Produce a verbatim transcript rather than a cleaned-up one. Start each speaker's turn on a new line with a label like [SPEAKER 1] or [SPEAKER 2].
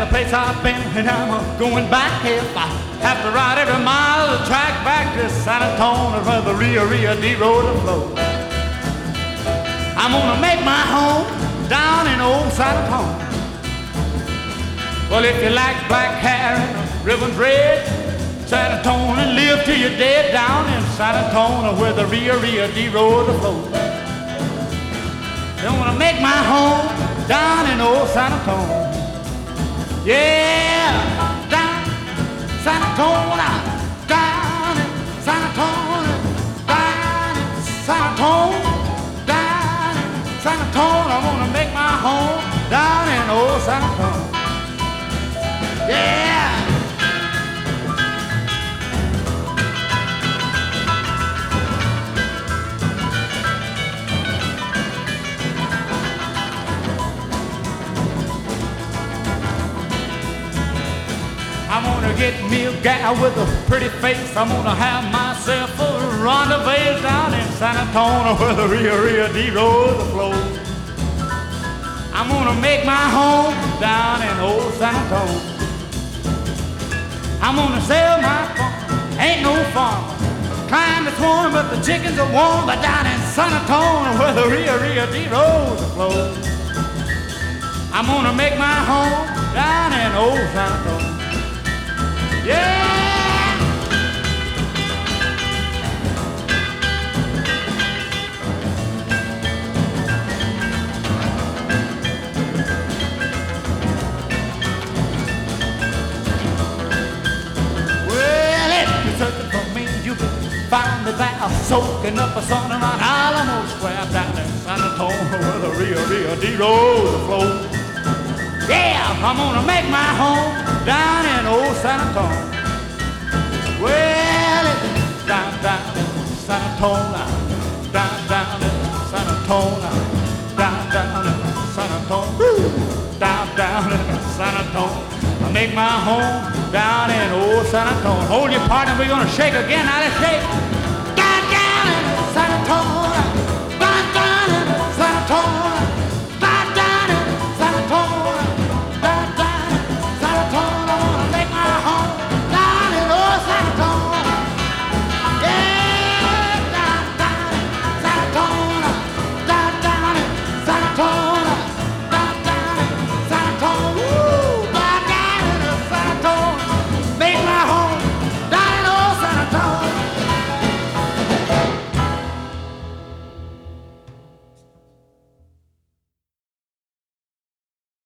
[SPEAKER 1] the place I've been, and I'm going back if I have to ride every mile of the track back to San Antonio where the Rio Rio D road flows. I'm gonna make my home down in old San Antonio. Well, if you like black hair and the ribbons red, San Antonio, live till you're dead down in San Antonio where the Rio Rio D road flows. I'm gonna make my home down in old San Antonio. Yeah, down San Antonio, down in San Antonio, down in San Antonio, down in San Antonio. I'm gonna make my home down in old San Antonio. Yeah. I'm gonna get me a gal with a pretty face. I'm gonna have myself a rendezvous down in San Antonio where the Rio Rio D road flows. I'm gonna make my home down in old San Antonio. I'm gonna sell my farm, ain't no farm. Climb the swarm, but the chickens are warm. But down in San Antonio where the Rio Rio D road flows, I'm gonna make my home down in old San Antonio. Yeah! Well, if you're searching for me, you can find me there, soaking up a sun around Alamo Square down in San Antonio where the Rio Rio D road flows. Yeah, I'm gonna make my home down in old San Antonio. Well, it's down, down in San Antonio, down, down in San Antonio, down, down in San Antonio, down, down in San Antonio. I make my home down in old San Antonio. Hold your partner, we're gonna shake again. Now let's shake.